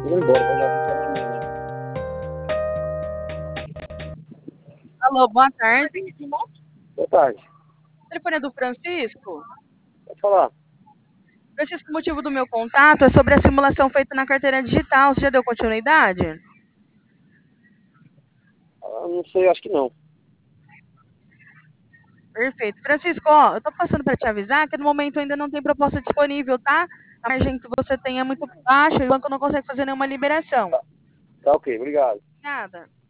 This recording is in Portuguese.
Vou embora, vou já ficar na minha. Alô, boa tarde. Boa tarde. O telefone é do Francisco? Pode falar. Francisco, o motivo do meu contato é sobre a simulação feita na carteira digital. Você já deu continuidade? Ah, não sei, acho que não. Perfeito. Francisco, ó, eu tô passando para te avisar que no momento ainda não tem proposta disponível, tá? A margem que você tem é muito baixa e o banco não consegue fazer nenhuma liberação. Tá ok, obrigado. Nada.